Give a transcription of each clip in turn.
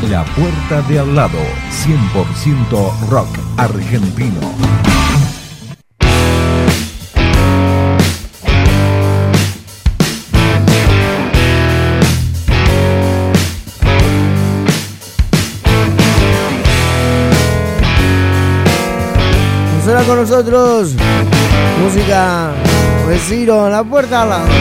La Puerta de Al Lado, 100% rock argentino. Suena con nosotros música de Ciro, La Puerta al Lado.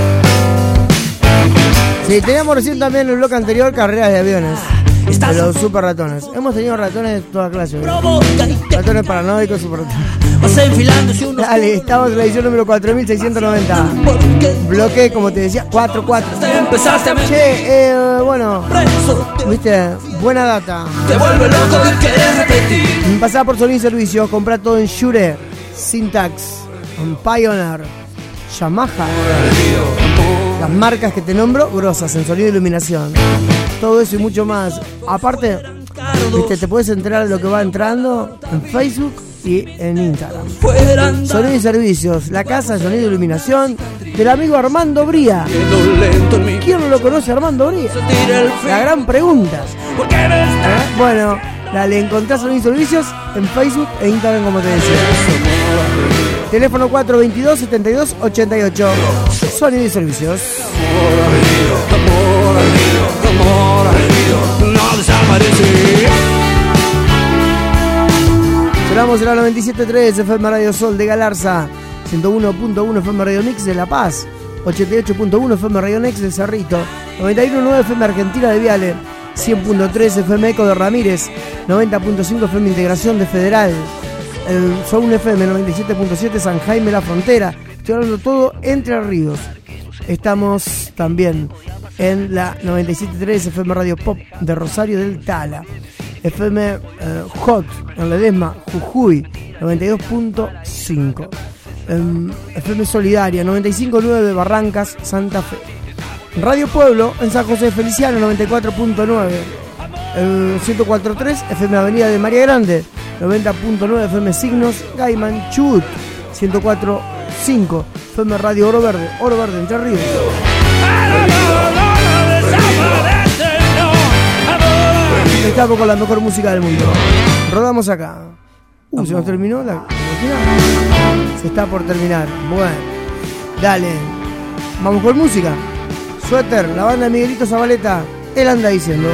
Sí, teníamos recién también en el bloque anterior carreras de aviones de los super ratones. Hemos tenido ratones de toda clase, ratones paranoicos, super ratones. Dale, estamos en la edición número 4690. Bloque, como te decía, 4-4. Che, bueno, viste, buena data. Te vuelve loco y querés repetir. Pasá por Sonido y Servicios, comprá todo en Shure, Syntax, Pioneer, Yamaha. Las marcas que te nombro, grosas en sonido e iluminación. Todo eso y mucho más. Aparte, viste, te puedes enterar de lo que va entrando en Facebook y en Instagram. Sonido y Servicios, la casa de sonido e iluminación del amigo Armando Bría. ¿Quién no lo conoce, Armando Bría? La gran pregunta. Bueno, dale, encontrás Sonido y Servicios en Facebook e Instagram, como te decía. Teléfono 422-7288. Sonido y Servicios. Sonamos en la 97.3 FM Radio Sol de Galarza, 101.1 FM Radio Mix de La Paz, 88.1 FM Radio Nex de Cerrito, 91.9 FM Argentina de Viale, 100.3 FM Eco de Ramírez, 90.5 FM Integración de Federal, Sound FM 97.7 San Jaime La Frontera. Estoy hablando todo Entre Ríos. Estamos también en la 97.3 FM Radio Pop de Rosario del Tala, FM Hot en Ledesma, Jujuy 92.5, FM Solidaria 95.9 Barrancas, Santa Fe, Radio Pueblo en San José de Feliciano 94.9, 104.3 FM Avenida de María Grande, 90.9 FM Signos, Gaiman, Chubut, 104.5 FM Radio Oro Verde Entre Ríos. Estamos con la mejor música del mundo. Rodamos acá. Se nos terminó la se está por terminar. Bueno, dale. Vamos con música. Suéter, la banda de Miguelito Zabaleta. Él anda diciendo.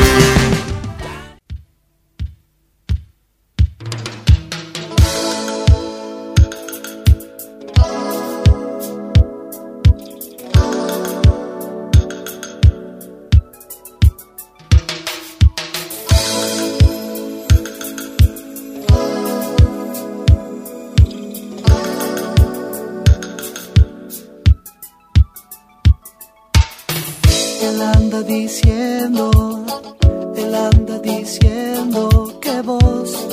Él anda diciendo que vos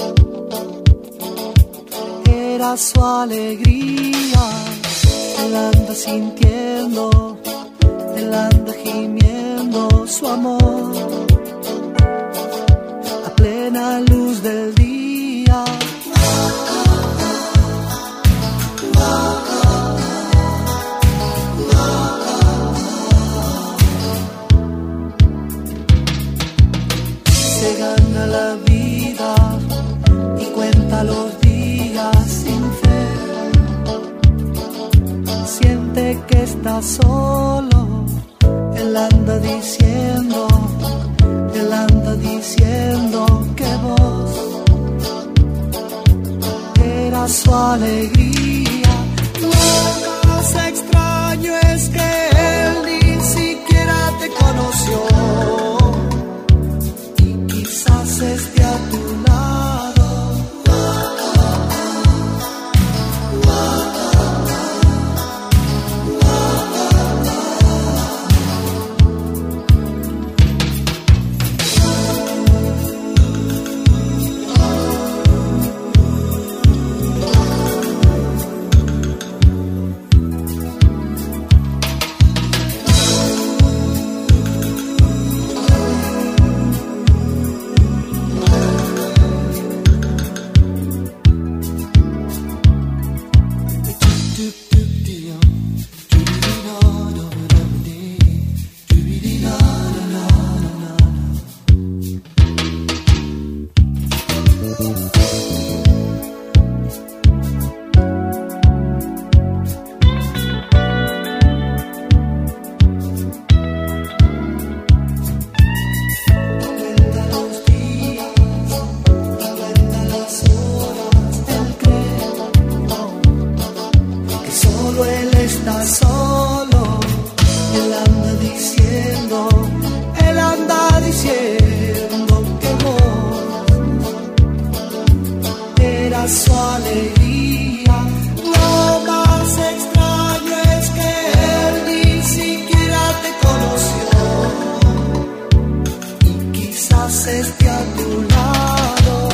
eras su alegría. Él anda sintiendo, él anda gimiendo su amor a plena luz del día. Se gana la vida y cuenta los días sin fe. Siente que está solo. Él anda diciendo que vos eras su alegría. Lo más extraño es que él ni siquiera te conoció. Quizás esté a tu lado. mientras esté a tu lado.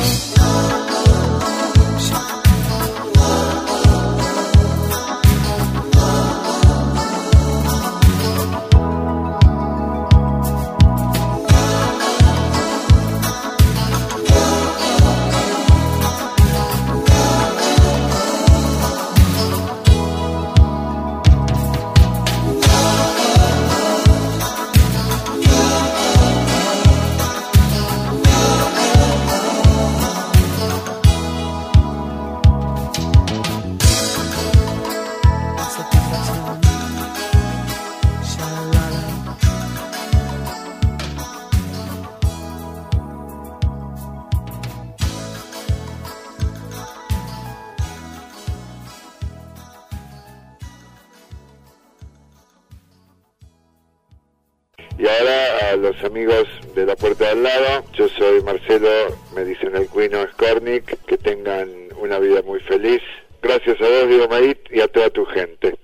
Y ahora a los amigos de la puerta de al lado, yo soy Marcelo, me dicen el Cuino Skornik, que tengan una vida muy feliz. Gracias a vos, Diego Maíz, y a toda tu gente.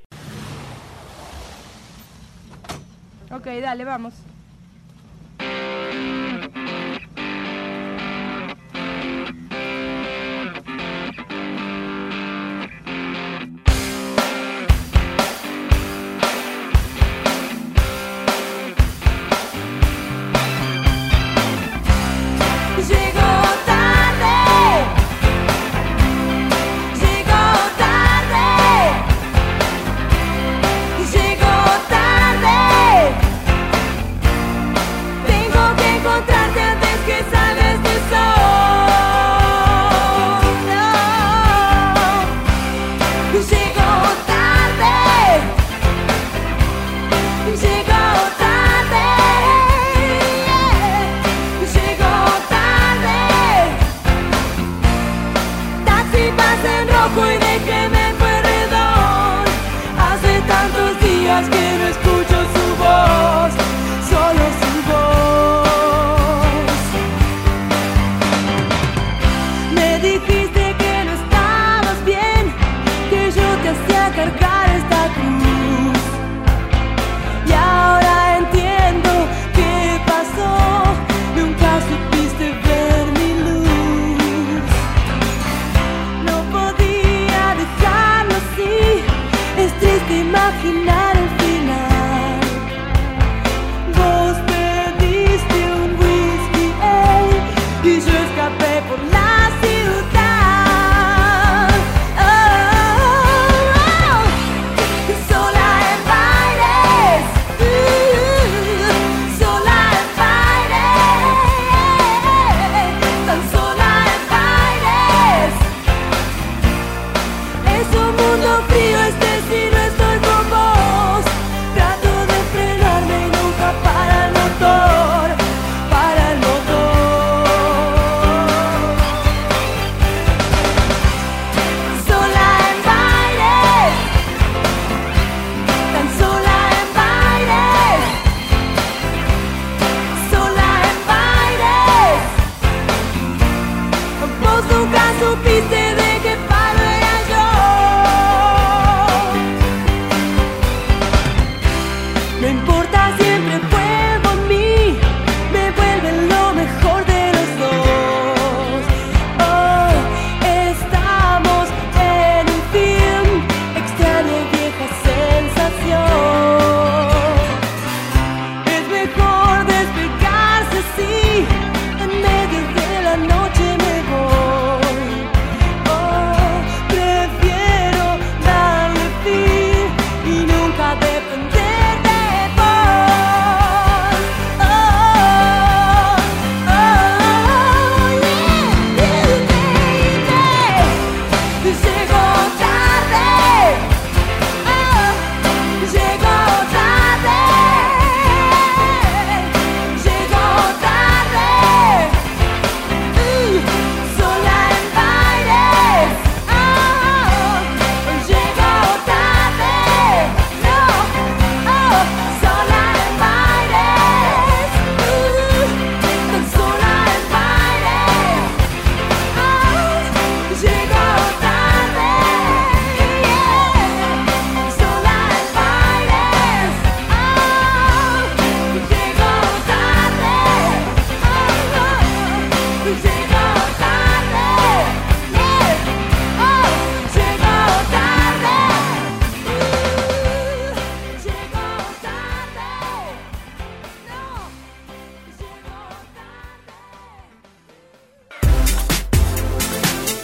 Ok, dale, vamos. Llegó tarde.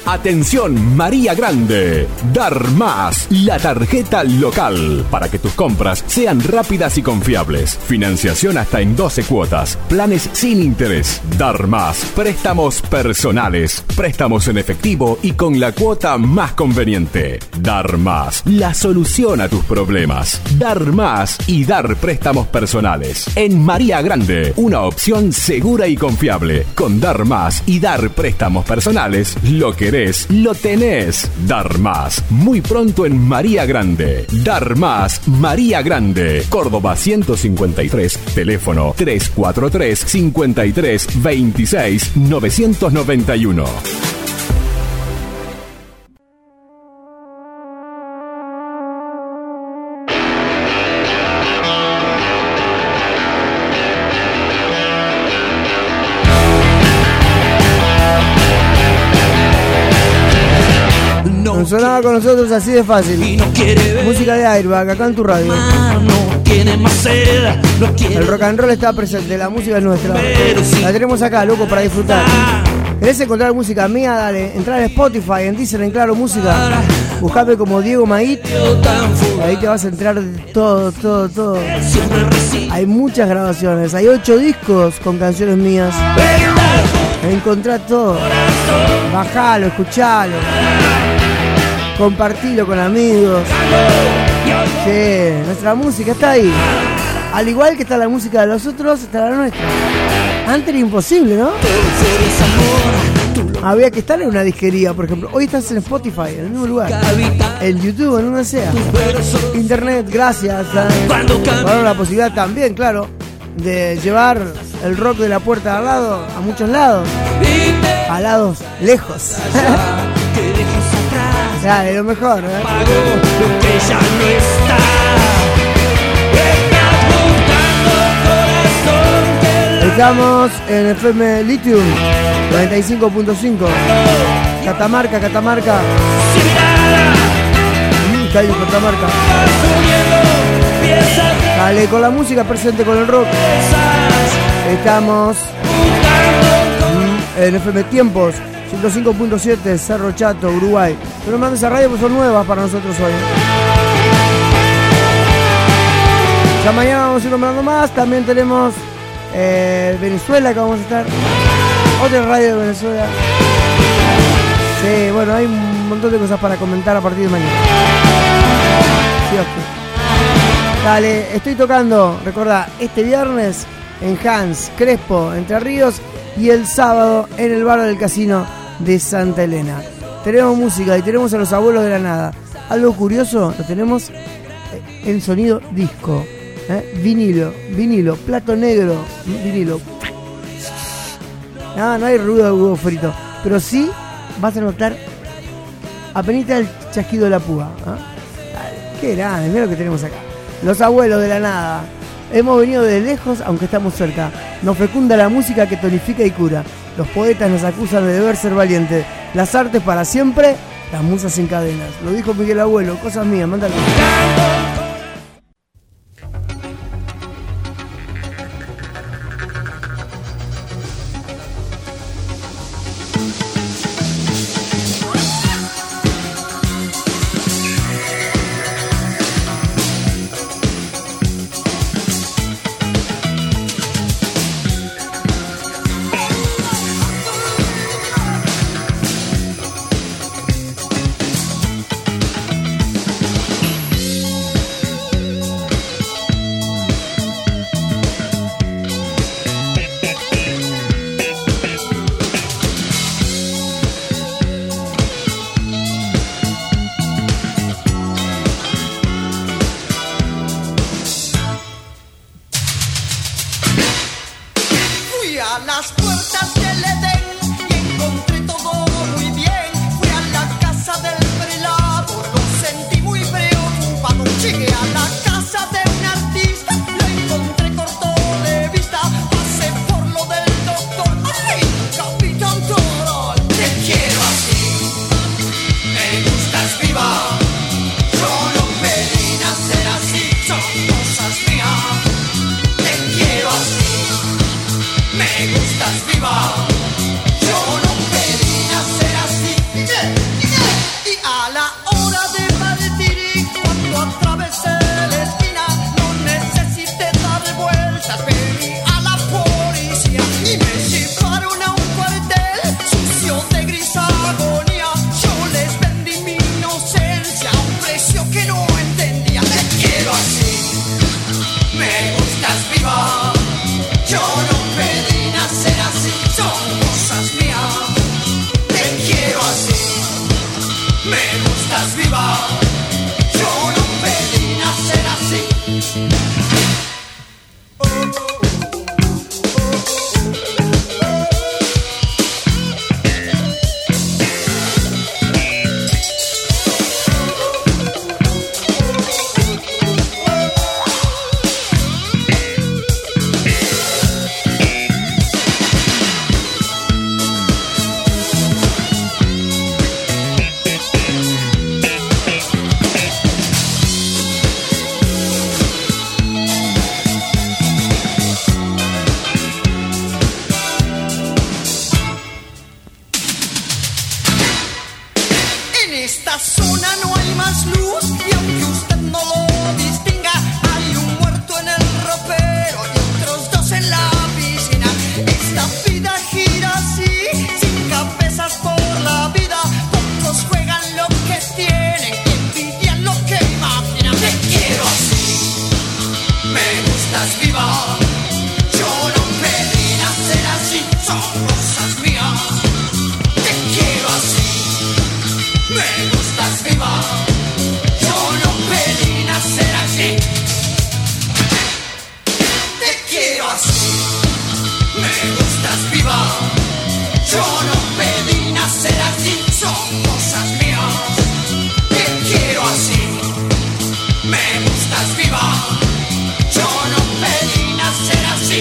Atención María Grande, Dar Más, la tarjeta local, para que tus compras sean rápidas y confiables. Financiación hasta en 12 cuotas, planes sin interés. Dar Más, préstamos personales, préstamos en efectivo y con la cuota más conveniente. Dar Más, la solución a tus problemas. Dar Más y dar préstamos personales. En María Grande, una opción segura y confiable. Con Dar Más y dar préstamos personales, lo querés, lo tenés. Dar Más, muy pronto en María Grande. Dar Más, María Grande, Córdoba 153, teléfono 343 53 26 991. Sonaba con nosotros así de fácil. Música de Airbag, acá en tu radio. El rock and roll está presente, la música es nuestra. La tenemos acá, loco, para disfrutar. ¿Querés encontrar música mía? Dale, entrar a Spotify, en Deezer, en Claro Música. Buscame como Diego Mait. Ahí te vas a entrar de todo. Hay muchas grabaciones, hay 8 discos con canciones mías. Encontrá todo. Bajalo, escuchalo. Compartilo con amigos. Sí, nuestra música está ahí. Al igual que está la música de los otros, está la nuestra. Antes era imposible, ¿no? Había que estar en una disquería, por ejemplo. Hoy estás en Spotify, en el mismo lugar. En YouTube, en donde sea. Internet, gracias. Ahora la posibilidad también, claro, de llevar el rock de la puerta de al lado a muchos lados. A lados lejos. Dale, lo mejor, ¿eh? Estamos en FM Lithium 95.5. Catamarca. Catamarca. Dale, con la música presente con el rock. Estamos en FM Tiempos 105.7, Cerro Chato, Uruguay. No nos mandes a radio, pues son nuevas para nosotros hoy. Ya mañana vamos a ir nombrando más. También tenemos Venezuela, que vamos a estar. Otra radio de Venezuela. Sí, bueno, hay un montón de cosas para comentar a partir de mañana. Sí, okay. Dale, estoy tocando, recordá, este viernes en Hans Crespo, Entre Ríos, y el sábado en el bar del Casino de Santa Elena. Tenemos música y tenemos a los Abuelos de la Nada. Algo curioso, lo tenemos en sonido disco, vinilo, plato negro, vinilo. No hay ruido de huevo frito, pero sí vas a notar apenita el chasquido de la púa. Qué grande, mira lo que tenemos acá. Los Abuelos de la Nada. Hemos venido de lejos, aunque estamos cerca. Nos fecunda la música que tonifica y cura. Los poetas nos acusan de deber ser valientes. Las artes para siempre, las musas sin cadenas. Lo dijo Miguel Abuelo, cosas mías, mándalo. Me gustas son cosas mías. Te quiero así, me gustas viva. Yo no pedí nacer así. Te quiero así, me gustas viva. Yo no pedí nacer así, son cosas mías. Te quiero así, me gustas viva. Yo no pedí nacer así.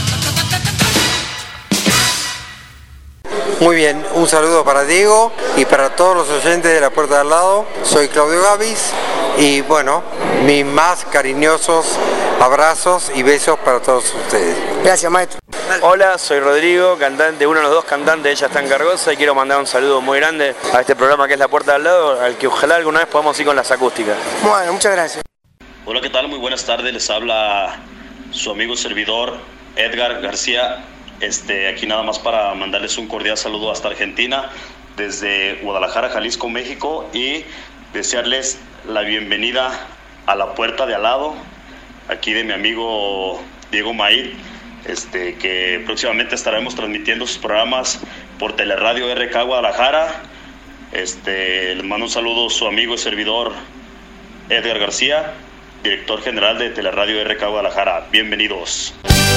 Muy bien, un saludo para Diego y para todos los oyentes de La Puerta de Al Lado. Soy Claudio Gavis y bueno, mis más cariñosos abrazos y besos para todos ustedes. Gracias, maestro. Hola, soy Rodrigo, cantante, uno de los dos cantantes, ella está en Cargosa, y quiero mandar un saludo muy grande a este programa que es La Puerta de Al Lado, al que ojalá alguna vez podamos ir con las acústicas. Bueno, muchas gracias. Hola, ¿qué tal? Muy buenas tardes, les habla su amigo servidor Edgar García. Aquí nada más para mandarles un cordial saludo hasta Argentina, desde Guadalajara, Jalisco, México, y desearles la bienvenida a La Puerta de Al Lado, aquí de mi amigo Diego Maíz, que próximamente estaremos transmitiendo sus programas por Teleradio RK Guadalajara. Les mando un saludo a su amigo y servidor Edgar García, director general de Teleradio RK Guadalajara. Bienvenidos.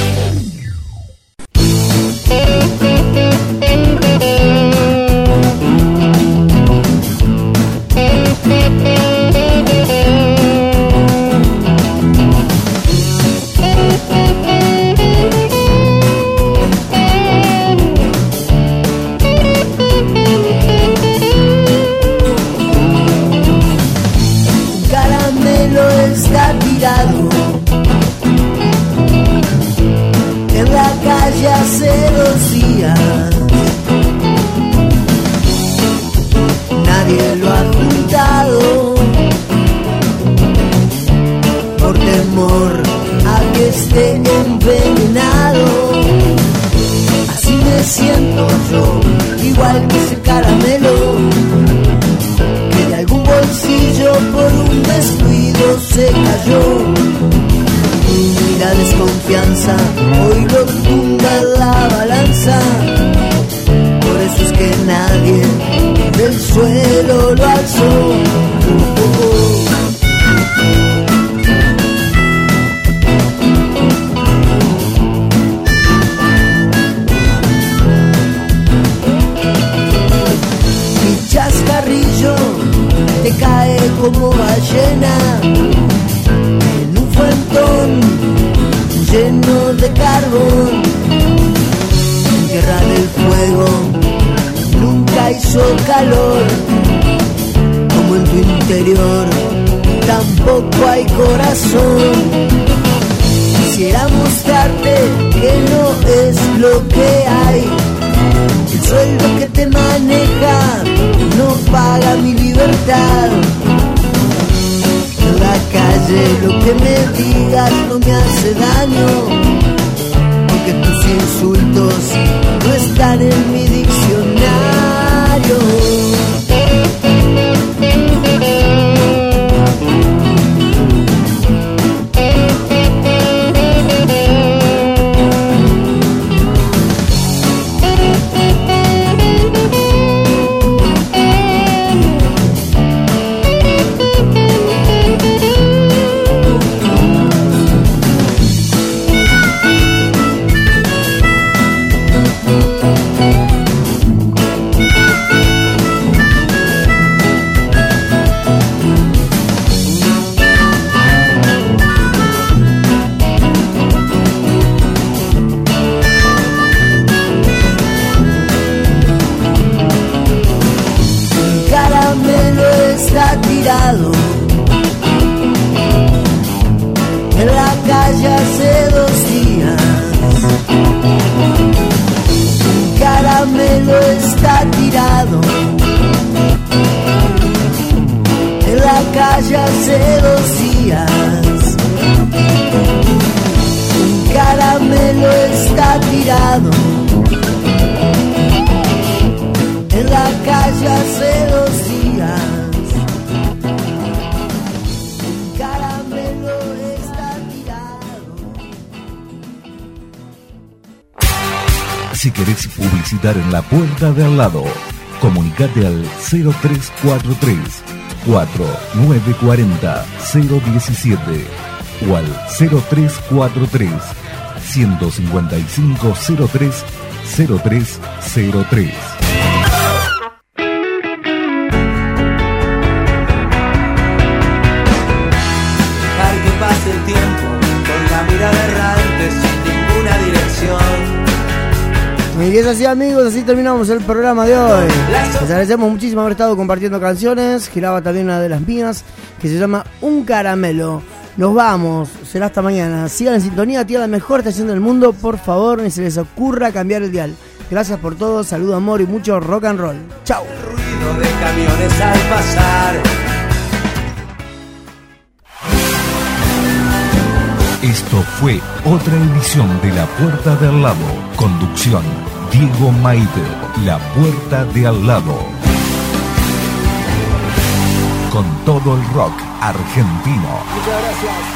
Caramelo está tirado en la calle hace 2 días. Nadie lo ha juntado por temor a que esté envenenado. Así me siento yo, igual que ese caramelo que de algún bolsillo por un descuido se cayó. Y la desconfianza hoy lo tumba la balanza. Por eso es que nadie del suelo lo alzó. Mi chascarrillo te cae como ballena en un fuentón lleno de carbón. Guerra del fuego nunca hizo calor, como en tu interior tampoco hay corazón. Quisiera mostrarte que no es lo que hay. El sueldo que te maneja no paga mi libertad. En la calle lo que me digas no me hace daño, porque tus insultos no están en mi diccionario. En la calle hace 2 días, un caramelo está tirado. En la calle hace 2 días, un caramelo está tirado. En la calle hace 2 días. Si querés publicitar en La Puerta de Al Lado, comunicate al 0343 4940 017 o al 0343 155 03 0303. Dejar que pase el tiempo con la mirada errante sin ninguna dirección. Y es así, amigos, así terminamos el programa de hoy. Les agradecemos muchísimo haber estado compartiendo canciones. Giraba también una de las mías, que se llama Un Caramelo. Nos vamos, será hasta mañana. Sigan en sintonía, tía, la mejor estación del mundo. Por favor, ni se les ocurra cambiar el dial. Gracias por todo, saludo, amor y mucho rock and roll. Chao. El ruido de camiones al pasar. Esto fue otra edición de La Puerta de Al Lado. Conducción, Diego Maite. La Puerta de Al Lado. Con todo el rock argentino. Muchas gracias.